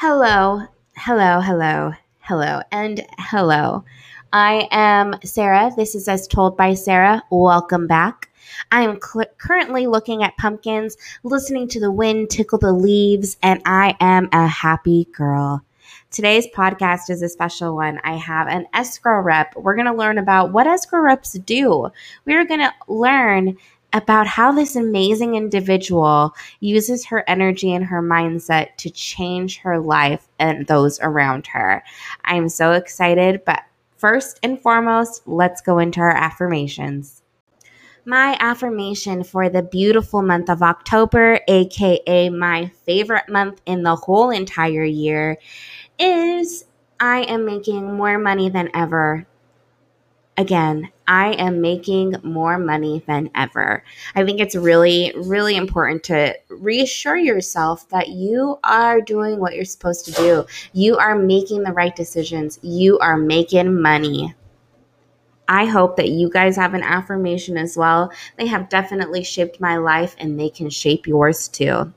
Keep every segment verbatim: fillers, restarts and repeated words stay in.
Hello, hello, hello, hello, and hello. I am Sarah. This is As Told by Sarah. Welcome back. I am cl- currently looking at pumpkins, listening to the wind tickle the leaves, and I am a happy girl. Today's podcast is a special one. I have an escrow rep. We're going to learn about what escrow reps do. We're going to learn about how this amazing individual uses her energy and her mindset to change her life and those around her. I'm so excited, but first and foremost, let's go into our affirmations. My affirmation for the beautiful month of October, aka my favorite month in the whole entire year, is I am making more money than ever. Again, I am making more money than ever. I think it's really, really important to reassure yourself that you are doing what you're supposed to do. You are making the right decisions. You are making money. I hope that you guys have an affirmation as well. They have definitely shaped my life and they can shape yours too.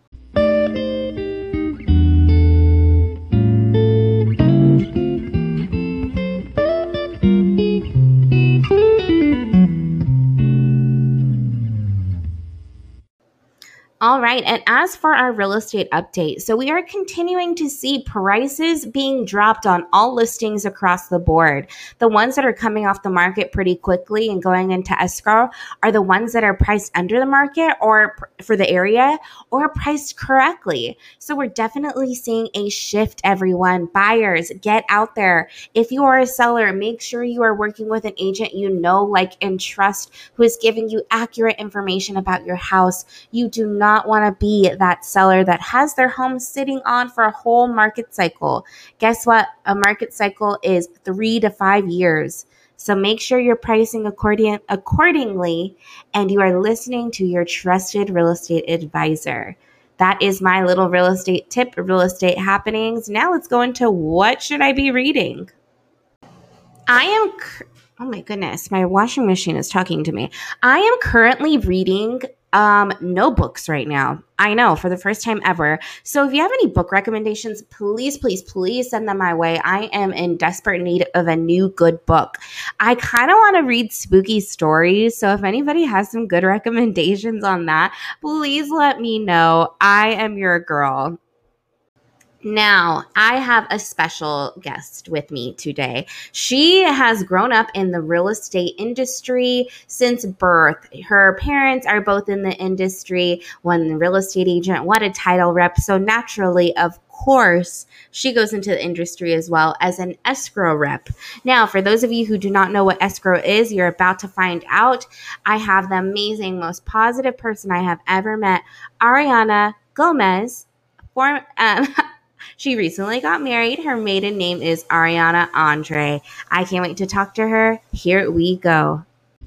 All right. And as for our real estate update, so we are continuing to see prices being dropped on all listings across the board. The ones that are coming off the market pretty quickly and going into escrow are the ones that are priced under the market or pr- for the area or priced correctly. So we're definitely seeing a shift, everyone. Buyers, get out there. If you are a seller, make sure you are working with an agent you know, like, and trust who is giving you accurate information about your house. You do not Not want to be that seller that has their home sitting on for a whole market cycle. Guess what? A market cycle is three to five years. So make sure you're pricing according, accordingly and you are listening to your trusted real estate advisor. That is my little real estate tip, real estate happenings. Now let's go into what should I be reading? I am... Cur- oh my goodness, my washing machine is talking to me. I am currently reading um, no books right now. I know, for the first time ever. So if you have any book recommendations, please, please, please send them my way. I am in desperate need of a new good book. I kind of want to read spooky stories. So if anybody has some good recommendations on that, please let me know. I am your girl. Now, I have a special guest with me today. She has grown up in the real estate industry since birth. Her parents are both in the industry, one real estate agent, one a title rep. So naturally, of course, she goes into the industry as well as an escrow rep. Now, for those of you who do not know what escrow is, you're about to find out. I have the amazing, most positive person I have ever met, Ariana Gomez. For, um, She recently got married. Her maiden name is Ariana Andre. I can't wait to talk to her. Here we go.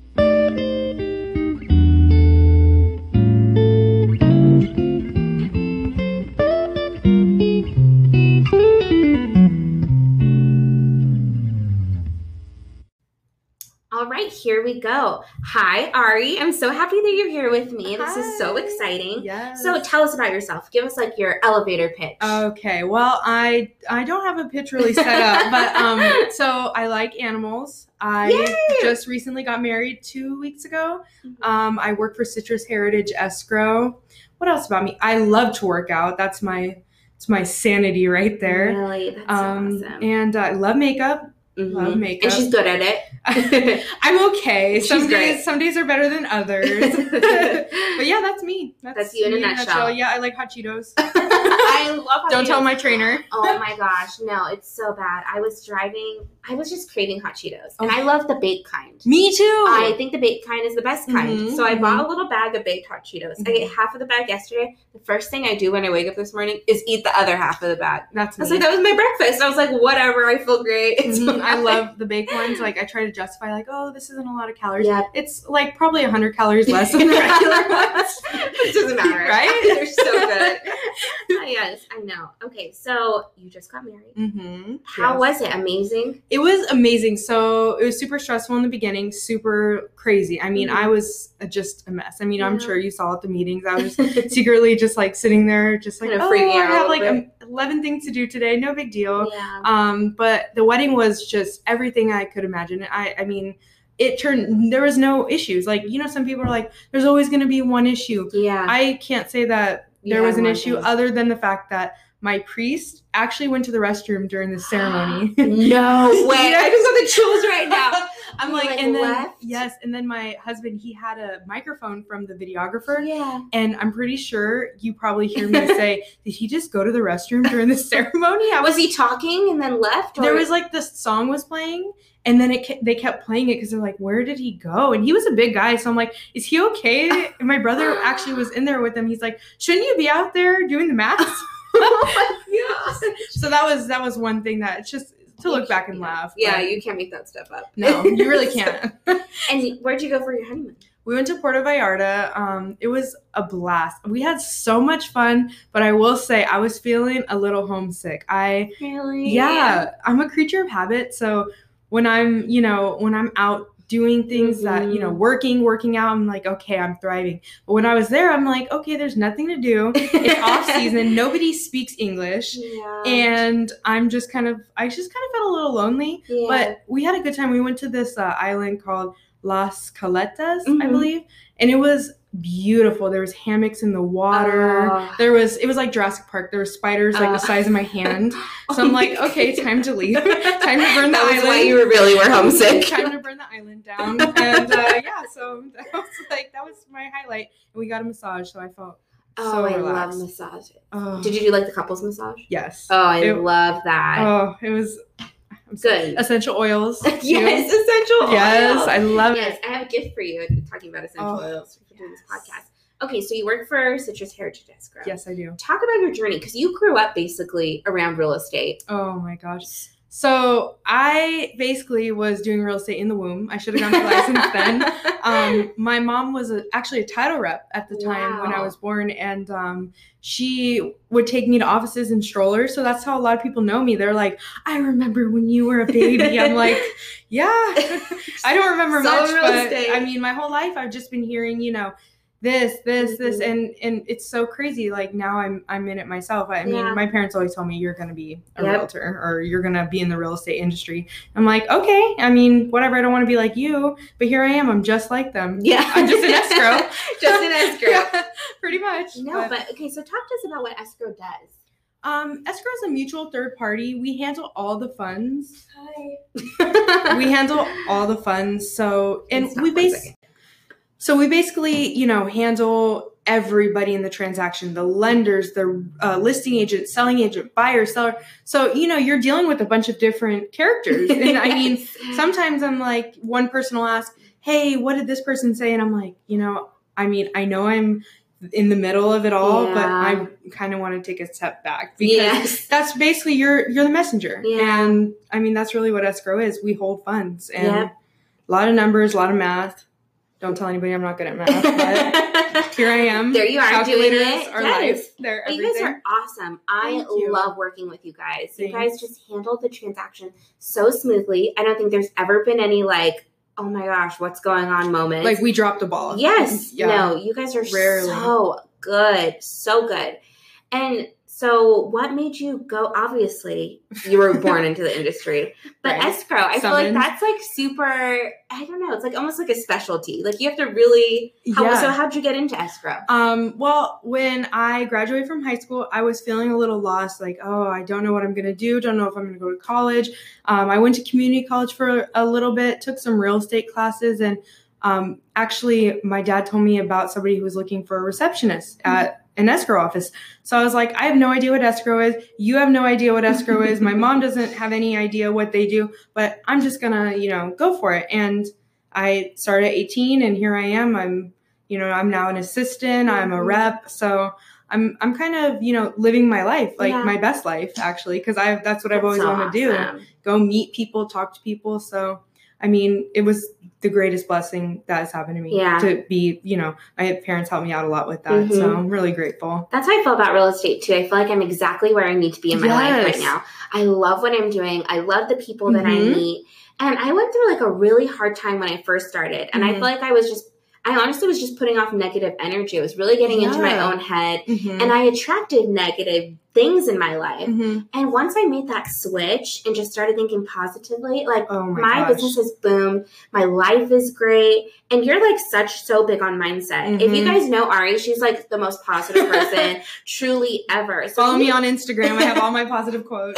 All right, here we go. Hi, Ari. I'm so happy that you're here with me. Hi. This is so exciting. Yes. So tell us about yourself. Give us like your elevator pitch. Okay. Well, I I don't have a pitch really set up, but um, so I like animals. I Yay! just recently got married two weeks ago. Um, I work for Citrus Heritage Escrow. What else about me? I love to work out. That's my it's my sanity right there. Really? That's Um, so awesome. And I love makeup. Mhm. Love makeup. And she's good at it. I'm okay. She's Some days, great. some days are better than others. But yeah, that's me. That's you in a me nutshell. Yeah, I like hot Cheetos. I love hot Don't tell Cheetos. my trainer. Oh my gosh, no, it's so bad. I was driving, I was just craving hot Cheetos. And Okay. I love the baked kind. Me too. I think the baked kind is the best kind. Mhm, So I mhm. bought a little bag of baked hot Cheetos. I Mhm. ate half of the bag yesterday. The first thing I do when I wake up this morning is eat the other half of the bag. That's I was me. like, that was my breakfast. I was like, whatever, I feel great. It's Mhm, I fine. love the baked ones. Like I try to justify, like, oh, this isn't a lot of calories. Yeah. It's like probably a hundred calories less than the regular ones. It doesn't matter. Right? They're so good. Oh, yes, I know. Okay, so you just got married. Mm-hmm. How was it? Amazing? It was amazing. So it was super stressful in the beginning, super crazy. I mean, Mhm. I was uh, just a mess. I mean, I'm Yeah. sure you saw at the meetings. I was secretly just like sitting there, just like, Kind of oh, freaking I out a have little like bit. a, eleven things to do today. No big deal. Yeah. Um, but the wedding was just everything I could imagine. I, I mean, it turned, there was no issues. Like, you know, some people are like, there's always going to be one issue. Yeah. I can't say that You there had was an one issue thing. other than the fact that my priest actually went to the restroom during the ceremony. No way. Yes. I just got the chills right now. I'm You, like, like, and then, left? yes. And then my husband, he had a microphone from the videographer. Yeah. And I'm pretty sure you probably hear me say, did he just go to the restroom during the ceremony? I Was he talking and then left? Or? There was like this song was playing, and then it ke- they kept playing it because they're like, where did he go? And he was a big guy, so I'm like, is he okay? And my brother actually was in there with him. He's like, shouldn't you be out there doing the math? Oh my gosh. So that was that was one thing that it's just to look back and laugh. Yeah, but you can't make that stuff up. no, you really can't. And where'd you go for your honeymoon? We went to Puerto Vallarta. Um, it was a blast. We had so much fun, but I will say I was feeling a little homesick. I Really? Yeah, I'm a creature of habit. So when I'm, you know, when I'm out doing things Mhm. that, you know, working, working out, I'm like, okay, I'm thriving. But when I was there, I'm like, okay, there's nothing to do. It's off season. Nobody speaks English. Yeah. And I'm just kind of, I just kind of felt a little lonely. Yeah. But we had a good time. We went to this uh, island called Las Caletas, Mhm. I believe. And it was beautiful. There was hammocks in the water. Oh. There was, it was like Jurassic Park. There were spiders like Oh. the size of my hand. So I'm Oh my like, okay, time to leave. Time to burn the That was island. why you were really were homesick. Time to burn the island down. And uh, yeah, so that was like, that was my highlight. And we got a massage, so I felt Oh, so I relaxed. love massages. Oh, Did you do like the couples massage? yes. Oh, I It- love that. Oh, it was I'm sorry. Good. Essential oils. too. Yes, essential Yes, oils. I love Yes, it. I have a gift for you talking about essential Oh, oils for doing this yes. podcast. Okay, so you work for Citrus Heritage Escrow. Yes, I do. Talk about your journey because you grew up basically around real estate. Oh my gosh. So I basically was doing real estate in the womb. I should have gone for license then. Um, my mom was a, actually a title rep at the time when I Wow. was born, and um, she would take me to offices in strollers. So that's how a lot of people know me. They're like, "I remember when you were a baby." I'm like, "Yeah, I don't remember So much, real but estate. I mean, my whole life I've just been hearing, you know." This, this, this, Mhm. and and it's so crazy. Like now, I'm I'm in it myself. I mean, Yeah. my parents always told me you're gonna be a Yep. realtor or you're gonna be in the real estate industry. I'm like, okay. I mean, whatever. I don't want to be like you, but here I am. I'm just like them. Yeah. I'm just an escrow. Just an escrow. Yeah, pretty much. No, but okay, so talk to us about what escrow does. um, escrow is a mutual third party. We handle all the funds. Hi. We handle all the funds. So and Stop we one base. second. So we basically, you know, handle everybody in the transaction, the lenders, the uh, listing agent, selling agent, buyer, seller. So, you know, you're dealing with a bunch of different characters. And I mean, Yes. sometimes I'm like, one person will ask, hey, what did this person say? And I'm like, you know, I mean, I know I'm in the middle of it all, but Yeah. I kind of want to take a step back because Yes. that's basically you're you're the messenger. Yeah. And I mean, that's really what escrow is. We hold funds and Yep. a lot of numbers, a lot of math. Don't tell anybody I'm not good at math, but here I am. There you are doing Calculators it. are Yes. life. They're Well, you everything. guys are awesome. I Thank you. love working with you guys. You Thanks. guys just handled the transaction so smoothly. I don't think there's ever been any like, oh my gosh, what's going on moments. Like we dropped the ball. Yes. Yeah. No, you guys are Rarely. so good. So good. And so what made you go, obviously, you were born into the industry, but Right. escrow, I feel Summoned. like that's like super, I don't know, it's like almost like a specialty. Like you have to really, how, Yeah. so how'd you get into escrow? Um, well, when I graduated from high school, I was feeling a little lost, like, oh, I don't know what I'm going to do. Don't know if I'm going to go to college. Um, I went to community college for a little bit, took some real estate classes. And um, actually, my dad told me about somebody who was looking for a receptionist at an escrow office. So I was like, I have no idea what escrow is. You have no idea what escrow is. My mom doesn't have any idea what they do, but I'm just going to, you know, go for it. And I started at eighteen and here I am. I'm, you know, I'm now an assistant. I'm a rep. So I'm, I'm kind of, you know, living my life, like Yeah. my best life actually. Cause I've, that's what I've That's always so wanted to do. awesome. Go meet people, talk to people. So, I mean, it was the greatest blessing that has happened to me Yeah. to be, you know, my parents helped me out a lot with that. So Mhm. I'm really grateful. That's how I feel about real estate too. I feel like I'm exactly where I need to be in my life Yes. right now. I love what I'm doing. I love the people that I Mhm. meet. And I went through like a really hard time when I first started. And I Mhm. feel like I was just, I honestly was just putting off negative energy. I was really getting into my Yeah. own head. Mhm. And I attracted negative things in my life. Mm-hmm. And once I made that switch and just started thinking positively, like Oh my my gosh. business has boomed, my life is great. And you're like such so big on mindset. Mm-hmm. If you guys know Ari, she's like the most positive person truly ever. So Follow we, me on Instagram. I have all my positive quotes.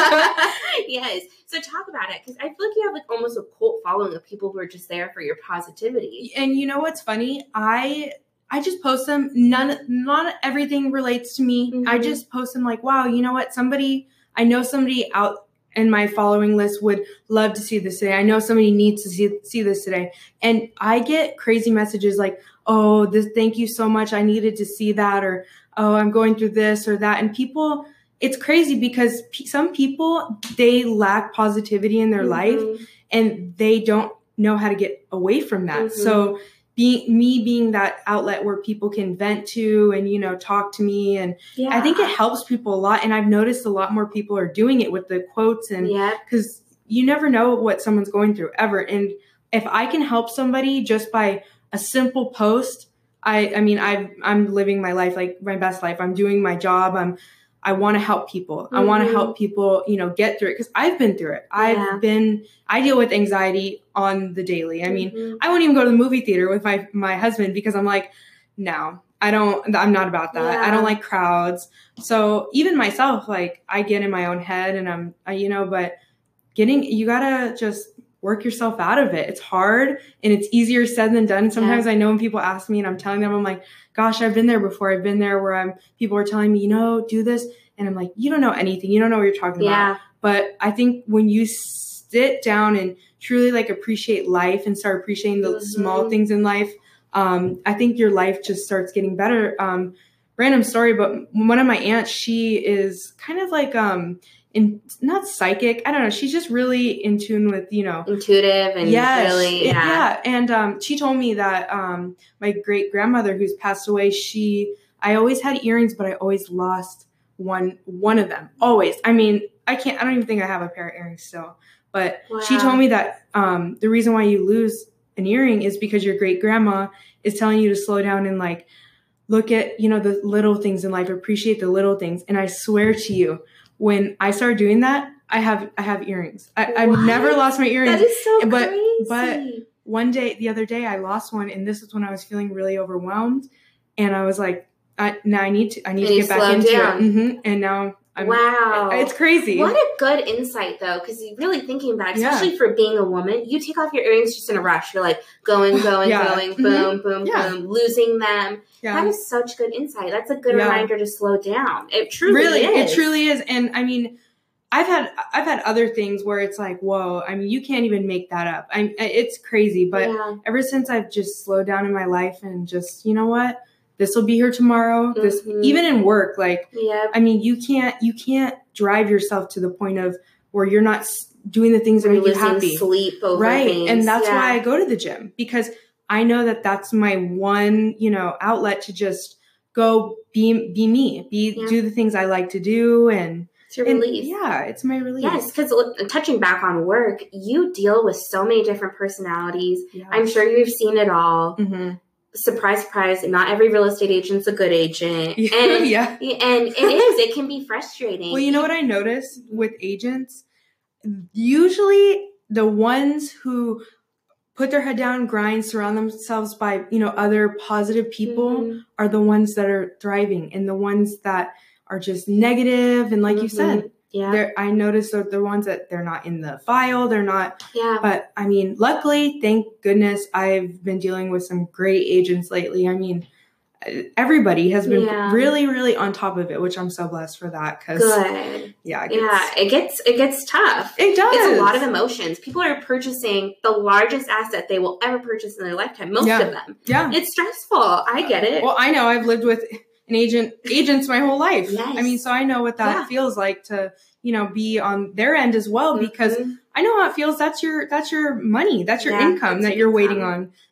Yes. So talk about it, because I feel like you have like almost a cult following of people who are just there for your positivity. And you know what's funny? I I just post them. None, not everything relates to me. Mm-hmm. I just post them like, wow, you know what? Somebody, I know somebody out in my following list would love to see this today. I know somebody needs to see see this today. And I get crazy messages like, oh, this, thank you so much. I needed to see that. Or, oh, I'm going through this or that. And people, it's crazy because p- some people, they lack positivity in their Mm-hmm. life and they don't know how to get away from that. Mm-hmm. So being me being that outlet where people can vent to and, you know, talk to me. And Yeah. I think it helps people a lot. And I've noticed a lot more people are doing it with the quotes, and Yeah. because you never know what someone's going through ever. And if I can help somebody just by a simple post, I, I mean, I've, I'm living my life, like my best life. I'm doing my job. I'm, I want to help people. Mm-hmm. I want to help people, you know, get through it, because I've been through it. I've Yeah. been, I deal with anxiety on the daily. I mean, Mm-hmm. I won't even go to the movie theater with my, my husband because I'm like, no, I don't, I'm not about that. Yeah. I don't like crowds. So even myself, like I get in my own head and I'm, I, you know, but getting, you gotta just work yourself out of it. It's hard and it's easier said than done. Sometimes yeah. I know when people ask me and I'm telling them, I'm like, gosh, I've been there before. I've been there where I'm, people are telling me, you know, do this. And I'm like, you don't know anything. You don't know what you're talking yeah. about. But I think when you sit down and truly like appreciate life and start appreciating the mm-hmm. small things in life, um, I think your life just starts getting better. Um, random story, but one of my aunts, she is kind of like, um, in not psychic. I don't know. She's just really in tune with, you know, intuitive and yes, really, yeah. yeah. And, um, she told me that, um, my great grandmother who's passed away, she, I always had earrings, but I always lost one, one of them. Always. I mean, I can't, I don't even think I have a pair of earrings still, but wow. she told me that, um, the reason why you lose an earring is because your great grandma is telling you to slow down and like, look at, you know, the little things in life, appreciate the little things. And I swear to you, when I started doing that, I have I have earrings. I, I've never lost my earrings. That is so but, crazy. But one day, the other day, I lost one, and this was when I was feeling really overwhelmed. And I was like, I, now I need to I need and to get back into down. it. Mm-hmm. And now I'm wow, it's crazy. What a good insight, though, because really thinking back, especially yeah. for being a woman, you take off your earrings just in a rush. You're like going, going, yeah. going, mm-hmm. boom, boom, yeah. boom, losing them. Yeah. That is such good insight. That's a good yeah. reminder to slow down. It truly really, is. It truly is. And I mean, I've had I've had other things where it's like, whoa, I mean, you can't even make that up. I it's crazy. But yeah. ever since I've just slowed down in my life and just, you know what, this will be here tomorrow. Mm-hmm. This even in work, like, yeah. I mean, you can't you can't drive yourself to the point of where you're not doing the things that make you happy. Sleep over right, things. And that's yeah. why I go to the gym, because I know that that's my one, you know, outlet to just go be be me, be yeah. do the things I like to do. And it's your release. And yeah, it's my release. Yes, because touching back on work, you deal with so many different personalities. Yes. I'm sure you've seen it all. Mm-hmm. Surprise, surprise, not every real estate agent's a good agent. And, yeah. And it is. It can be frustrating. Well, you know what I notice with agents? Usually the ones who put their head down, grind, surround themselves by, you know, other positive people mm-hmm. are the ones that are thriving, and the ones that are just negative. And like mm-hmm. you said, yeah, I noticed that the ones that they're not in the file, they're not. Yeah. But I mean, luckily, thank goodness, I've been dealing with some great agents lately. I mean, everybody has been yeah. really, really on top of it, which I'm so blessed for that. Cause good. Yeah. It gets, yeah. It gets, it gets tough. It does. It's a lot of emotions. People are purchasing the largest asset they will ever purchase in their lifetime. Most yeah. of them. Yeah. It's stressful. I get it. Well, I know I've lived with an agent, agents my whole life. Yes. I mean, so I know what that yeah. feels like to, you know, be on their end as well, because mm-hmm. I know how it feels. That's your, that's your money. That's your yeah, income that's that you're income. waiting on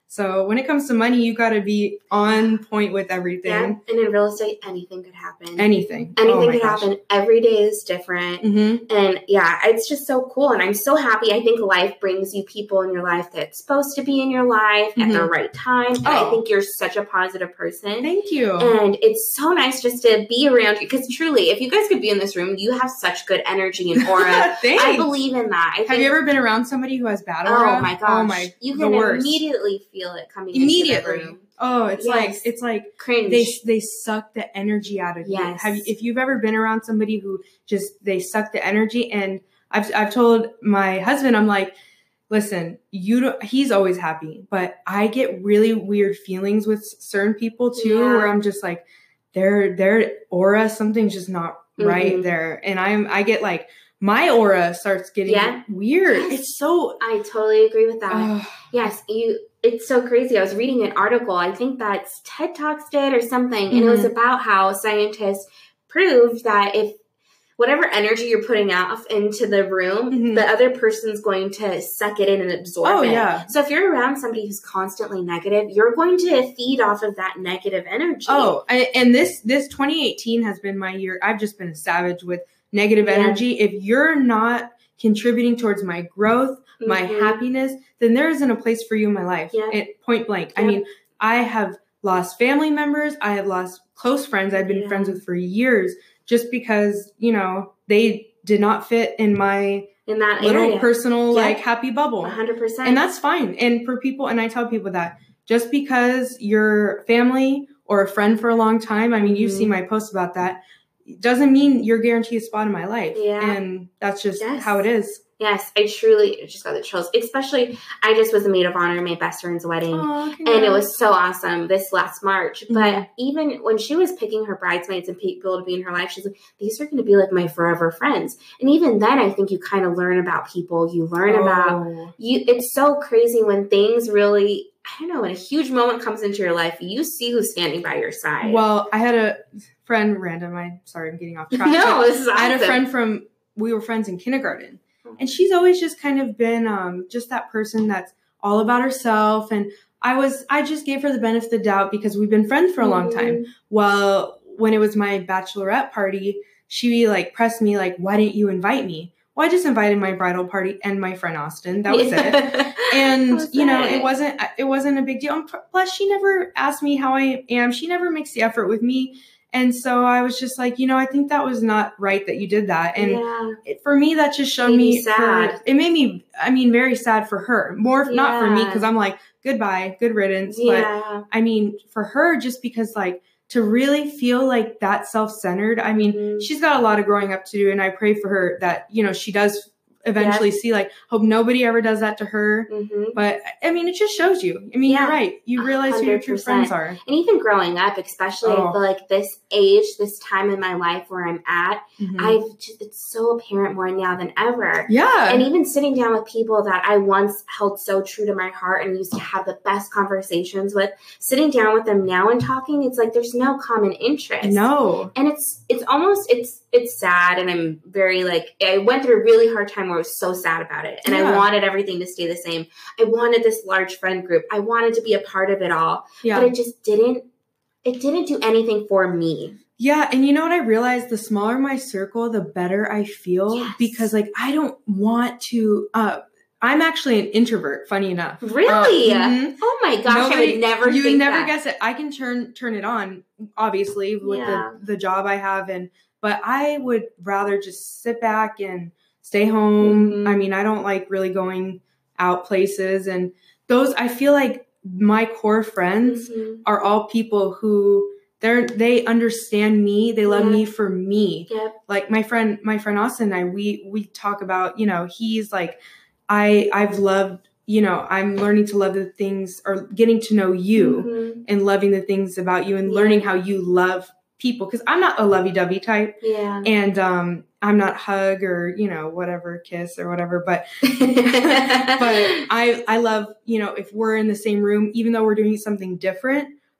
So when it comes to money, you got to be on point with everything. Yeah. And in real estate, anything could happen. Anything. Anything oh could gosh. happen. Every day is different. Mm-hmm. And yeah, it's just so cool. And I'm so happy. I think life brings you people in your life that's supposed to be in your life mm-hmm. at the right time. And oh. I think you're such a positive person. Thank you. And it's so nice just to be around you. Because truly, if you guys could be in this room, you have such good energy and aura. I believe in that. I have think, you ever been around somebody who has bad aura? Oh my gosh. Oh my, you can immediately feel it coming immediately. into the room. Oh, it's yes. like it's like cringe. They they suck the energy out of yes. you. Have you, if you've ever been around somebody who just they suck the energy, and I've I've told my husband, I'm like, listen, you don't, he's always happy, but I get really weird feelings with certain people too, yeah. where I'm just like, their their aura, something's just not right mm-hmm. there, and I'm I get like. My aura starts getting yeah. weird. Yes. It's so. I totally agree with that. yes, you. It's so crazy. I was reading an article. I think that's TED Talks did or something, mm-hmm. and it was about how scientists proved that if whatever energy you're putting out into the room, mm-hmm. the other person's going to suck it in and absorb oh, it. Yeah. So if you're around somebody who's constantly negative, you're going to feed off of that negative energy. Oh, and this this twenty eighteen has been my year. I've just been a savage with negative yeah. energy. If you're not contributing towards my growth, mm-hmm. my happiness, then there isn't a place for you in my life. Yeah. At point blank. Yeah. I mean, I have lost family members. I have lost close friends I've been yeah. friends with for years just because, you know, they did not fit in my in that little area. personal, yeah. like happy bubble. one hundred percent. And that's fine. And for people, and I tell people that just because you're family or a friend for a long time, I mean, mm-hmm. you've seen my post about that, doesn't mean you're guaranteed a spot in my life. Yeah. And that's just yes. how it is. Yes, I truly just got the chills. Especially, I just was a maid of honor at my best friend's wedding. Oh, and it was so awesome this last March. Mm-hmm. But even when she was picking her bridesmaids and people to be in her life, she's like, these are going to be like my forever friends. And even then, I think you kind of learn about people. You learn oh. about, you. It's so crazy when things really, I don't know, when a huge moment comes into your life, you see who's standing by your side. Well, I had a friend, random, I'm sorry, I'm getting off track. no, this is awesome. I had a friend from, we were friends in kindergarten. And she's always just kind of been um, just that person that's all about herself. And I was, I just gave her the benefit of the doubt because we've been friends for a long time. Mm-hmm. Well, when it was my bachelorette party, she like pressed me like, why didn't you invite me? Well, I just invited my bridal party and my friend Austin. That was it. And, was you know, it? it wasn't, it wasn't a big deal. And plus, she never asked me how I am. She never makes the effort with me. And so I was just like, you know, I think that was not right that you did that. And yeah. it, for me, that just showed made me me sad. Her, it made me, I mean, very sad for her. More, yeah. not for me, because I'm like, goodbye, good riddance. Yeah. But I mean, for her, just because like to really feel like that self-centered, I mean, mm-hmm. she's got a lot of growing up to do. And I pray for her that, you know, she does eventually yeah. see like, hope nobody ever does that to her. Mm-hmm. But I mean, it just shows you. I mean, yeah. you're right. You realize who your true friends are. And even growing up, especially oh. I feel like this age, this time in my life where I'm at, mm-hmm. I've just, it's so apparent more now than ever. Yeah. And even sitting down with people that I once held so true to my heart and used to have the best conversations with, sitting down with them now and talking, it's like there's no common interest. No. And it's it's almost, it's it's sad. And I'm very like, I went through a really hard time where I was so sad about it. And yeah. I wanted everything to stay the same. I wanted this large friend group. I wanted to be a part of it all. Yeah. But it just didn't, it didn't do anything for me. Yeah. And you know what I realized? The smaller my circle, the better I feel. Yes. Because like, I don't want to, uh, I'm actually an introvert, funny enough. Really? Uh, mm-hmm. Oh my gosh, Nobody, I would never You think would never that. guess it. I can turn turn it on, obviously, with yeah. the, the job I have. and But I would rather just sit back and stay home. Mm-hmm. I mean, I don't like really going out places. And those, I feel like my core friends mm-hmm. are all people who they're, they understand me. They love yeah. me for me. Yep. Like my friend, my friend Austin and I, we, we talk about, you know, he's like, I, I've loved, you know, I'm learning to love the things or getting to know you mm-hmm. and loving the things about you and yeah. learning how you love people. Cause I'm not a lovey-dovey type. Yeah. And, um, I'm not hug or, you know, whatever, kiss or whatever, but, but I, I love, you know, if we're in the same room, even though we're doing something different,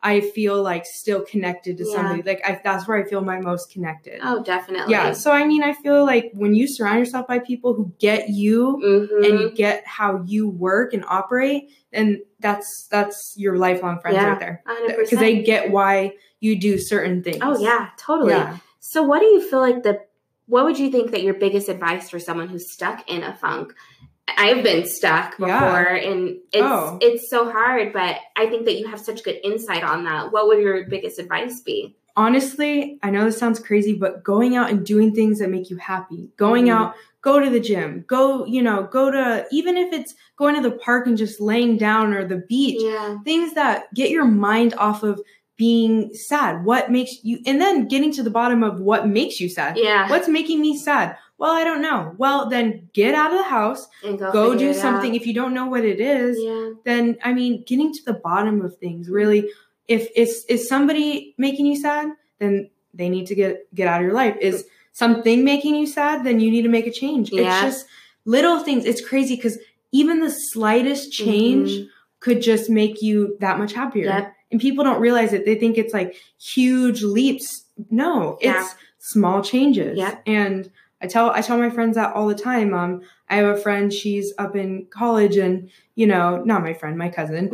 I feel like still connected to Yeah. somebody. Like I, that's where I feel my most connected. Oh, definitely. Yeah. So, I mean, I feel like when you surround yourself by people who get you Mm-hmm. and get how you work and operate, and that's, that's your lifelong friends Yeah, right there. one hundred percent. Because they get why you do certain things. Oh, yeah, totally. Yeah. So what do you feel like the, what would you think that your biggest advice for someone who's stuck in a funk? I've been stuck before Yeah. and it's, Oh. it's so hard, but I think that you have such good insight on that. What would your biggest advice be? Honestly, I know this sounds crazy, but going out and doing things that make you happy, going Mm-hmm. out, go to the gym, go, you know, go to, even if it's going to the park and just laying down or the beach, Yeah. things that get your mind off of being sad. What makes you, and then getting to the bottom of what makes you sad. Yeah. What's making me sad? Well, I don't know. Well, then get out of the house, And go, go figure do it something. out. If you don't know what it is, Yeah. then, I mean, getting to the bottom of things, really, if it's, is somebody making you sad, then they need to get, get out of your life. Is something making you sad, then you need to make a change. Yeah. It's just little things. It's crazy because even the slightest change Mm-hmm. could just make you that much happier. Yep. And people don't realize it. They think it's like huge leaps. No, Yeah. it's small changes. Yep. And I tell, I tell my friends that all the time. Um, I have a friend, she's up in college and, you know, not my friend, my cousin.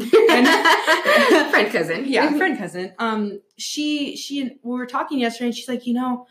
And, friend cousin. yeah, friend cousin. Um, she, she, we were talking yesterday and she's like, you know,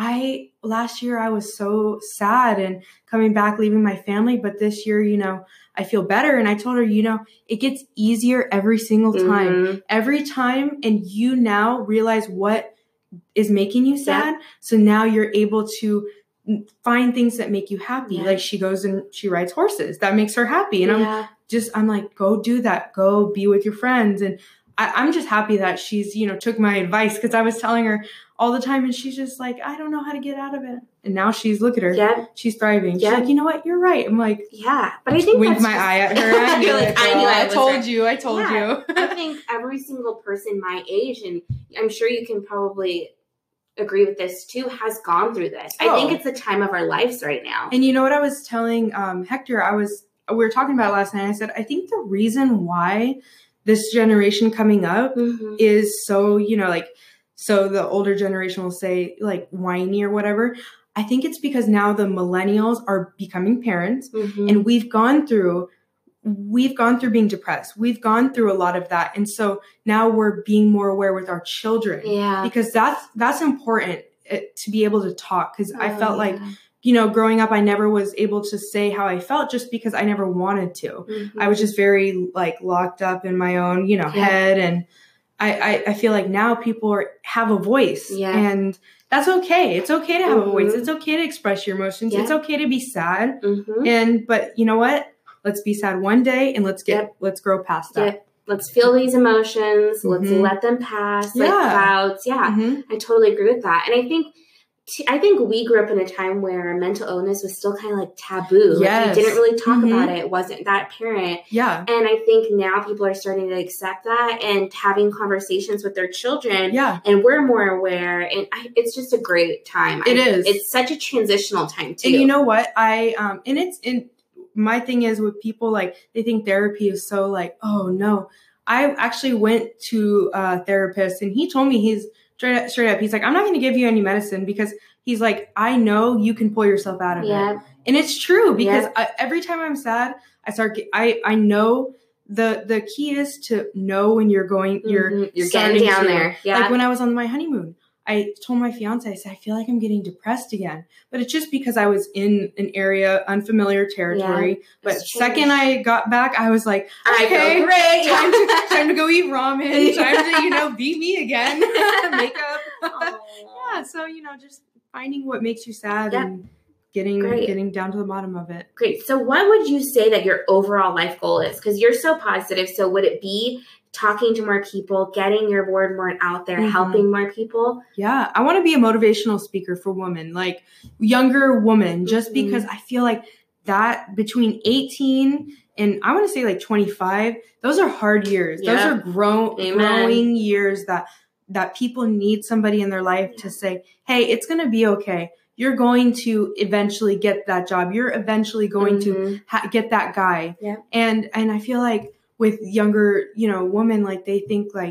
I, last year I was so sad and coming back, leaving my family. But this year, you know, I feel better. And I told her, you know, it gets easier every single time, Mm-hmm. every time. And you now realize what is making you sad. Yeah. So now you're able to find things that make you happy. Yeah. Like she goes and she rides horses. That makes her happy. And Yeah. I'm just, I'm like, go do that. Go be with your friends. And I, I'm just happy that she's, you know, took my advice because I was telling her all the time and she's just like, I don't know how to get out of it. And now she's, look at her. Yep. She's thriving. She's Yep. like, you know what? You're right. I'm like, Yeah. But I think wink that's my just- eye at her. I knew You're it. like, I girl. knew I I was told right. you. I told Yeah. you. I think every single person my age, and I'm sure you can probably agree with this too, has gone through this. I Oh. think it's the time of our lives right now. And you know what I was telling um, Hector? I was, we were talking about it last night. I said, I think the reason why this generation coming up Mm-hmm. is so, you know, like, so the older generation will say like whiny or whatever. I think it's because now the millennials are becoming parents Mm-hmm. and we've gone through, we've gone through being depressed. We've gone through a lot of that. And so now we're being more aware with our children Yeah. because that's, that's important uh, to be able to talk. Cause I Oh, felt like, yeah. you know, growing up, I never was able to say how I felt just because I never wanted to. Mhm. I was just very like locked up in my own, you know, Yeah. head. And I, I, I feel like now people are, have a voice Yeah. and that's okay. It's okay to have Mhm. a voice. It's okay to express your emotions. Yeah. It's okay to be sad. Mhm. And, but you know what? Let's be sad one day and let's get, Yep. let's grow past that. Yep. Let's feel these emotions. Let's Mhm. let them pass like Yeah. clouds. Yeah. Mhm. I totally agree with that. And I think t- I think we grew up in a time where mental illness was still kind of like taboo. Yes. Like you didn't really talk Mhm. about it. It wasn't that apparent. Yeah. And I think now people are starting to accept that and having conversations with their children. Yeah. And we're more aware. And I, it's just a great time. It I, is. It's such a transitional time too. And you know what? I, um, and it's in, my thing is with people, like, they think therapy is so like, oh no. I actually went to a therapist and he told me he's straight up, straight up. He's like, I'm not going to give you any medicine because he's like, I know you can pull yourself out of Yeah. it. And it's true because Yeah. I, every time I'm sad, I start, get, I, I know the, the key is to know when you're going, you're, Mhm. You're starting getting down to- there. Yeah. Like when I was on my honeymoon, I told my fiance, I said, I feel like I'm getting depressed again, but it's just because I was in an area, unfamiliar territory. But It's second I got back, I was like, I okay, feel great. time to, time to go eat ramen, time to, you know, be me again, makeup. Aw. Yeah. So, you know, just finding what makes you sad Yep. and getting, Great. getting down to the bottom of it. Great. So what would you say that your overall life goal is? Because you're so positive. So would it be talking to more people, getting your word more out there, Mhm. helping more people? Yeah. I want to be a motivational speaker for women, like younger women, just Mhm. because I feel like that between eighteen and I want to say like twenty-five, those are hard years. Those Yeah. are grow, Amen. growing years that, that people need somebody in their life to say, hey, it's going to be okay. You're going to eventually get that job. You're eventually going to Mhm. ha- get that guy. Yeah. And, and I feel like with younger, you know, women, like they think like,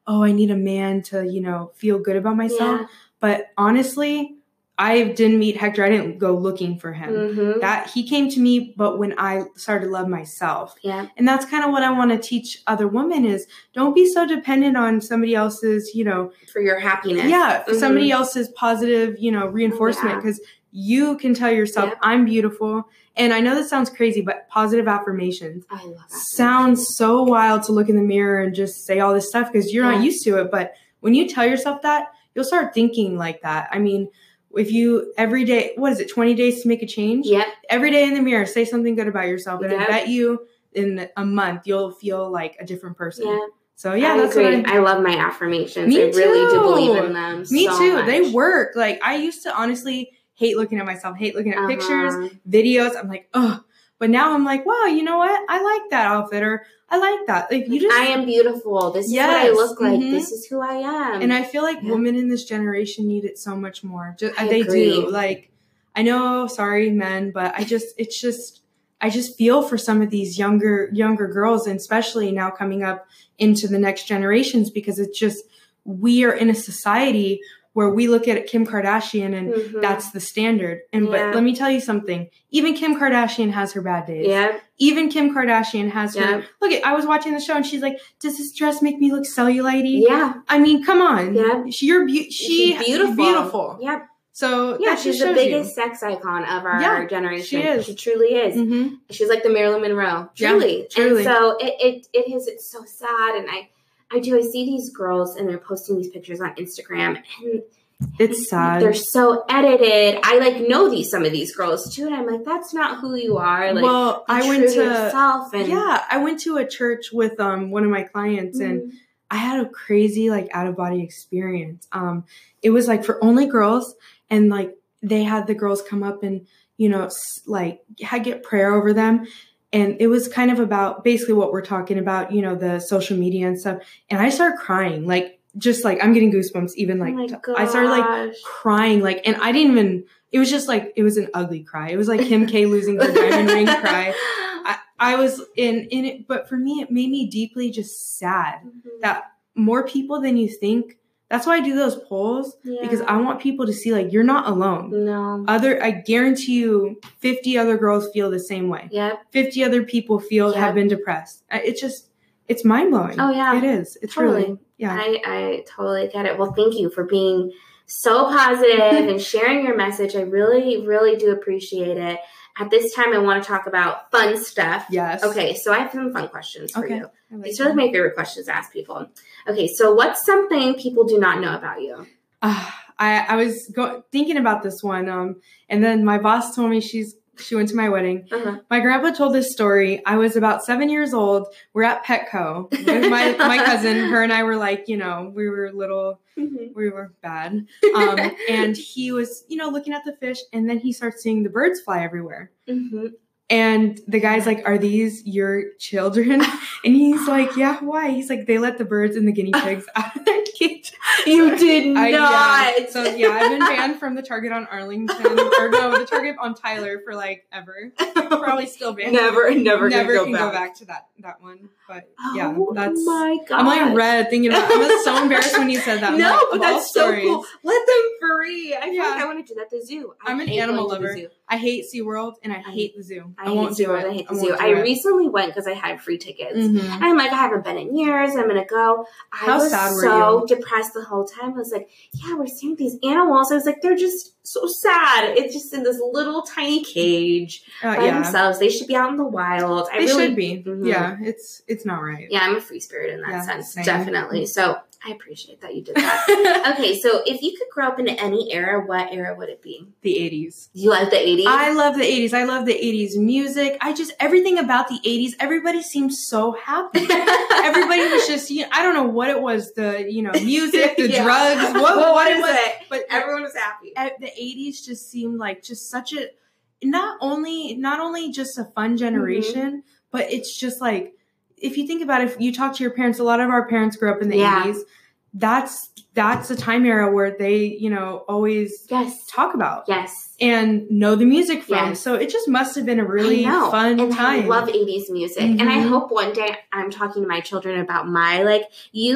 oh, I need a man to, you know, feel good about myself. Yeah. But honestly, I didn't meet Hector. I didn't go looking for him. Mm-hmm. That he came to me, but when I started to love myself. Yeah. And that's kind of what I want to teach other women is don't be so dependent on somebody else's, you know. For your happiness. Yeah. For mm-hmm. somebody else's positive, you know, reinforcement. Because yeah. you can tell yourself, yeah. I'm beautiful. And I know this sounds crazy, but positive affirmations. I love that. Sounds so wild to look in the mirror and just say all this stuff because you're yeah. not used to it. But when you tell yourself that, you'll start thinking like that. I mean, if you every day, what is it, twenty days to make a change? Yeah. Every day in the mirror, say something good about yourself. And yep. I bet you in a month, you'll feel like a different person. Yeah. So, yeah, I that's agree. what I, I love my affirmations. Me I really too. do believe in them. Me so too. Much. They work. Like, I used to honestly hate looking at myself, hate looking at uh-huh. pictures, videos. I'm like, oh. But now I'm like, wow, you know what? I like that outfit, or I like that. Like you just, I am beautiful. This yes. is what I look like. Mm-hmm. This is who I am. And I feel like yeah. women in this generation need it so much more. Just, I they agree. do. Like, I know, sorry, men, but I just, it's just, I just feel for some of these younger, younger girls, and especially now coming up into the next generations, because it's just, we are in a society where we look at Kim Kardashian and mm-hmm. that's the standard. And yeah. but let me tell you something. Even Kim Kardashian has her bad days. Yeah. Even Kim Kardashian has yeah. her. Look, I was watching the show and she's like, "Does this dress make me look cellulite-y?" Yeah. I mean, come on. Yeah. She, you're be- she, she's beautiful. beautiful. Yep. So yeah, that she's just the biggest you. sex icon of our yeah, generation. She is. She truly is. Mm-hmm. She's like the Marilyn Monroe. Truly. Yeah, truly. And so it, it it is. It's so sad. And I I do. I see these girls and they're posting these pictures on Instagram and. It's sad. They're so edited. I like know these some of these girls too, and I'm like, that's not who you are. Like, well, I went to, to yourself and yeah, I went to a church with um one of my clients, mm-hmm. and I had a crazy like out of body experience. Um, it was like for only girls, and like they had the girls come up and you know like had get prayer over them. And it was kind of about basically what we're talking about, you know, the social media and stuff. And I started crying, like. Just like I'm getting goosebumps even like oh I started like crying like and I didn't even it was just like it was an ugly cry. It was like Kim K losing her diamond ring cry. I, I was in in it, but for me it made me deeply just sad mm-hmm. that more people than you think. That's why I do those polls yeah. because I want people to see like you're not alone. No. Other I guarantee you fifty other girls feel the same way. Yep. fifty other people feel yep. have been depressed. It's just it's mind blowing. Oh yeah. It is. It's totally. really yeah. I, I totally get it. Well, thank you for being so positive and sharing your message. I really, really do appreciate it. At this time, I want to talk about fun stuff. Yes. Okay, so I have some fun questions for okay. you. Like These are like my favorite questions to ask people. Okay, so what's something people do not know about you? Uh, I, I was go- thinking about this one, um, and then my boss told me she's She went to my wedding. Uh-huh. My grandpa told this story. I was about seven years old. We're at Petco with my, my cousin. Her and I were like, you know, we were little, mm-hmm. we were bad. Um, and he was, you know, looking at the fish, and then he starts seeing the birds fly everywhere. Mm-hmm. And the guy's like, "Are these your children?" And he's like, "Yeah, why?" He's like, "They let the birds and the guinea pigs out of their cage." You did not. I, yeah. So yeah, I've been banned from the Target on Arlington, or no, the Target on Tyler for like ever. Probably still banned. Never, never, never go can back. go back to that that one. But yeah, oh that's. My God. I'm like red thinking about. I was so embarrassed when you said that. No, like, but that's so stories. cool. Let them free. I feel yeah. like I want to do that at the zoo. I I'm an animal lover. I hate SeaWorld and I hate the zoo. I, I won't do it. I hate the I zoo. I it. recently went because I had free tickets. Mm-hmm. And I'm like, I haven't been in years. I'm going to go. I How was sad were so you? depressed the whole time. I was like, yeah, we're seeing these animals. I was like, they're just so sad. It's just in this little tiny cage uh, by yeah. themselves. They should be out in the wild. I they really, should be. Mm-hmm. Yeah, it's it's not right. Yeah, I'm a free spirit in that yeah, sense. same. Definitely. So I appreciate that you did that. Okay, so if you could grow up in any era, what era would it be? The eighties. You like the eighties? I love the eighties. I love the eighties music. I just, everything about the eighties, everybody seemed so happy. Everybody was just, you know, I don't know what it was, the, you know, music, the yeah. drugs, what, well, what, what it is was. it? But everyone was happy. The eighties just seemed like just such a, not only, not only just a fun generation, mm-hmm. but it's just like, if you think about it, if you talk to your parents, a lot of our parents grew up in the yeah. eighties. That's that's a time era where they, you know, always yes. talk about. Yes. And know the music from. Yes. So it just must have been a really fun and time. I love eighties music. Mm-hmm. And I hope one day I'm talking to my children about my like youth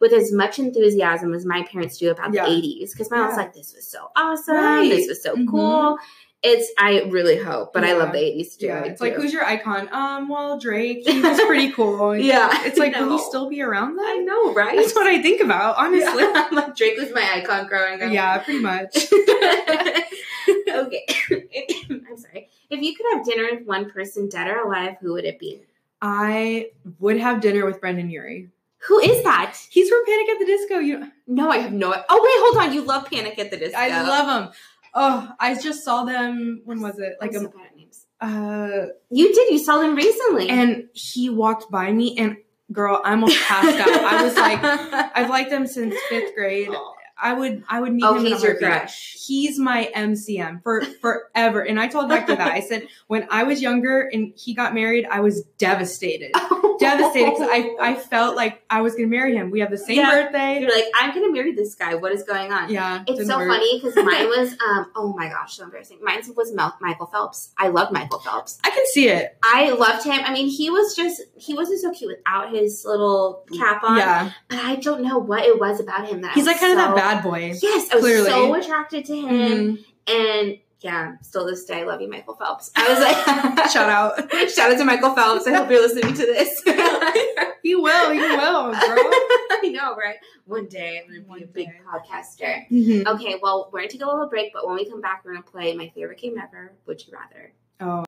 with as much enthusiasm as my parents do about Yeah. the eighties. Because my Yeah. mom's like, this was so awesome. Right. This was so Mhm. cool. It's, I really hope, but I Yeah. love the eighties too. Yeah, I it's like, do. who's your icon? Um, well, Drake. He was pretty cool. Yeah. It's like, No. will he still be around then? I know, right? That's what I think about, honestly. Yeah. I'm like, Drake was my icon growing up. Yeah, pretty much. Okay. I'm sorry. If you could have dinner with one person, dead or alive, who would it be? I would have dinner with Brendan Urie. Who is that? He's from Panic at the Disco. You, No, I have no. Oh wait, hold on. You love Panic at the Disco. I love him. Oh, I just saw them. When was it? Like I'm a, so bad at names. uh, You did. You saw them recently. and he walked by me, and girl, I almost passed out. I was like, I've liked them since fifth grade. I would, I would meet oh, him. in a he's your heartbeat. crush. He's my M C M for forever. And I told Hector that. I said, when I was younger and he got married, I was devastated. Devastated because I, I felt like I was going to marry him. We have the same Yeah. birthday. You're like, I'm gonna marry this guy. What is going on? Yeah. It's didn't so work. funny because mine was, um, oh my gosh, so embarrassing. Mine was Mel- Michael Phelps. I loved Michael Phelps. I can see it. I loved him. I mean, he was just, he wasn't so cute without his little cap on. Yeah. But I don't know what it was about him that He's I like was kind of so- that bad boy. Yes, I was Clearly. so attracted to him. Mhm. And yeah, still this day, I love you, Michael Phelps. I was like, Shout out. Shout out to Michael Phelps. I hope you're listening to this. He will. He will, girl. I know, right? One day I'm going to One be a big day. podcaster. Mhm. Okay, well, we're going to take a little break, but when we come back, we're going to play my favorite game ever, Would You Rather? Oh.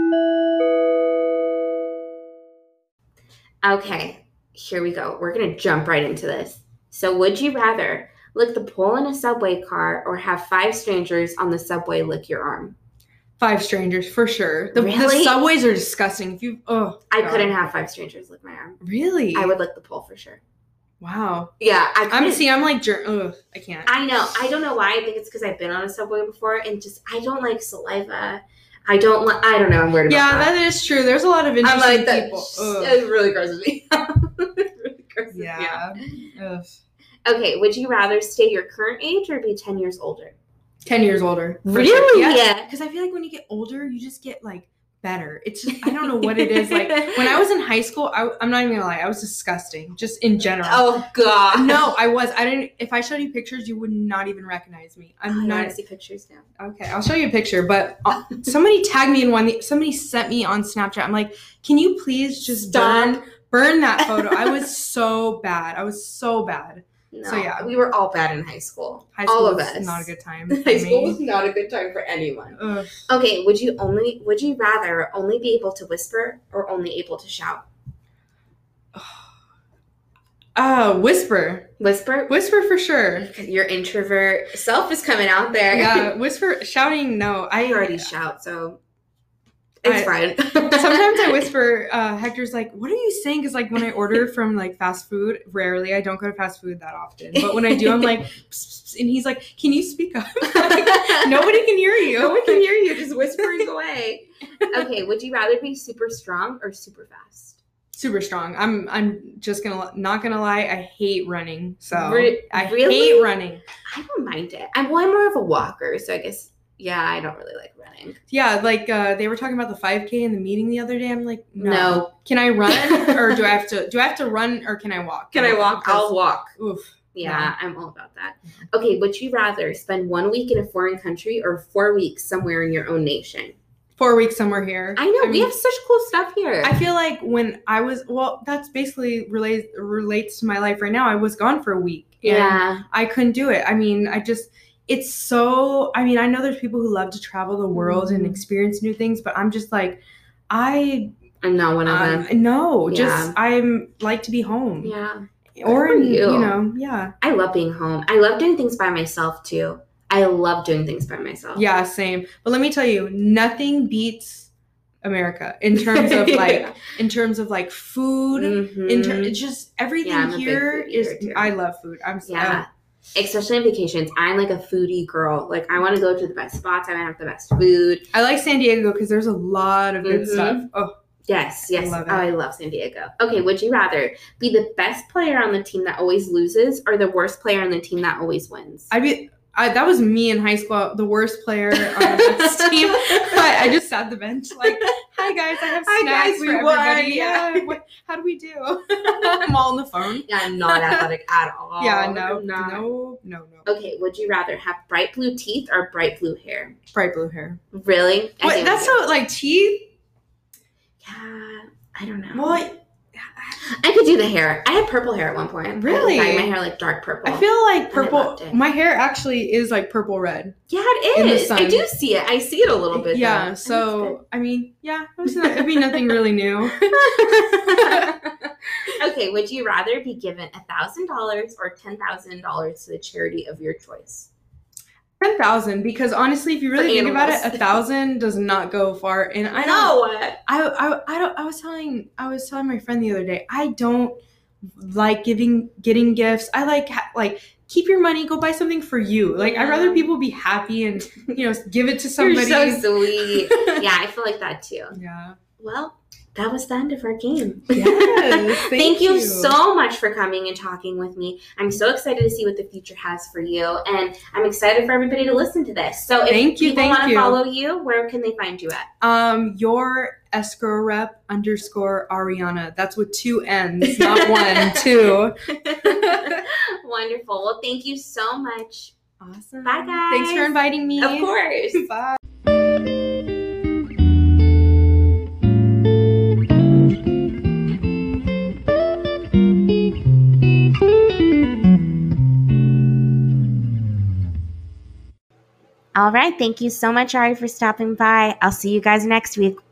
Okay, here we go. We're going to jump right into this. So, would you rather lick the pole in a subway car or have five strangers on the subway lick your arm? Five strangers for sure. The, the Really? subways are disgusting. If you, oh, I God. couldn't have five strangers lick my arm. Really? I would lick the pole for sure. Wow. Yeah, I I'm couldn't. see. I'm like, ger- ugh, I can't. I know. I don't know why. I think it's because I've been on a subway before, and just I don't like saliva. I don't like. I don't know. I'm worried about Yeah, that. that is true. There's a lot of I'm interesting like that. people. Ugh. It really grosses me. It really grosses me Yeah. out. Ugh. Okay. Would you rather stay your current age or be ten years older? Ten years older. for Really? sure. Yes. Yeah. Because I feel like when you get older, you just get like better. It's just I don't know what it is. Like when I was in high school, I, I'm not even gonna lie, I was disgusting, just in general. Oh God. No, I was. I didn't. If I showed you pictures, you would not even recognize me. I'm I want not. to see pictures now. Okay, I'll show you a picture. But uh, somebody tagged me in one. Somebody sent me on Snapchat. I'm like, can you please just Stop. burn burn that photo? I was so bad. I was so bad. No, So, yeah. we were all bad in high school. High school all of was us. not a good time. for High school me. was not a good time for anyone. Ugh. Okay, would you only would you rather only be able to whisper or only able to shout? Uh, whisper, Whisper? whisper for sure. Because your introvert self is coming out there. Yeah, whisper, shouting. No, I I already shout, so it's fine. Sometimes I whisper. Uh, Hector's like, "What are you saying?" Because like when I order from like fast food, rarely I don't go to fast food that often. But when I do, I'm like, psst, psst, and he's like, "Can you speak up?" Like, nobody can hear you. No one can hear you just whispering away. Okay, would you rather be super strong or super fast? Super strong. I'm. I'm just gonna not gonna lie. I hate running. So Re- I really? hate running. I don't mind it. I'm well, I'm more of a walker, so I guess yeah, I don't really like running. Yeah, like uh, they were talking about the five K in the meeting the other day. I'm like, no. No. Can I run or do I have to? Do I have to run or can I walk? Can I walk? Because- I'll walk. Oof. Yeah, I'm all about that. Okay, would you rather spend one week in a foreign country or four weeks somewhere in your own nation? Four weeks somewhere here. I know, I we mean, have such cool stuff here. I feel like when I was, well, that's basically relates relates to my life right now. I was gone for a week. And yeah. I couldn't do it. I mean, I just, it's so, I mean, I know there's people who love to travel the world Mhm. and experience new things, but I'm just like, I, I'm not one of um, them. no, Yeah. just, I'm like to be home. Yeah. Or, for in, you. you know, yeah. I love being home. I love doing things by myself too. I love doing things by myself. Yeah, same. But let me tell you, nothing beats America in terms of like, in terms of like food, Mhm. in ter- it's just everything Yeah, I'm a big here foodie is, here, too. I love food. I'm so, Yeah. Especially on vacations. I'm like a foodie girl. Like I want to go to the best spots. I want to have the best food. I like San Diego because there's a lot of good Mhm. stuff. Oh, Yes, yes. love it. Oh, I love San Diego. Okay, would you rather be the best player on the team that always loses or the worst player on the team that always wins? I'd be, I, that was me in high school, the worst player on the team. I, I just sat the bench like, hi guys, I have Hi, snacks guys, for we won. everybody. Yeah. Yeah, what, how do we do? I'm all on the phone. Yeah, I'm not athletic at all. Yeah, no, I'm not. no, no, no. Okay, would you rather have bright blue teeth or bright blue hair? Bright blue hair. Really? I What? think That's so. so like teeth. Yeah, I don't know. Well, I could do the hair. I had purple hair at one point. Really? I dyed my hair like dark purple. I feel like And I purple. loved it. My hair actually is like purple red. Yeah, it in the is. I sun. do see it. I see it a little bit. Yeah. though. So I mean, yeah, it's not, it'd be nothing really new. Okay, would you rather be given a thousand dollars or ten thousand dollars to the charity of your choice? Ten thousand, because honestly, if you really For think about it, animals. a thousand does not go far. And I don't, know. I, I, I don't. I was telling, I was telling my friend the other day, I don't like giving, getting gifts. I like, ha- like keep your money, go buy something for you. Like I'd rather people be happy and you know give it to somebody. You're so sweet. Yeah, I feel like that too. Yeah. Well, that was the end of our game. Yes. Thank, Thank you so much for coming and talking with me. I'm so excited to see what the future has for you, and I'm excited for everybody to listen to this. So if Thank you, people thank want to you. follow you, where can they find you at? Um, your escrow rep underscore Ariana. That's with two N's, not one, two. Wonderful. Well, thank you so much. Awesome. Bye, guys. Thanks for inviting me. Of course. Bye. All right. Thank you so much, Ari, for stopping by. I'll see you guys next week.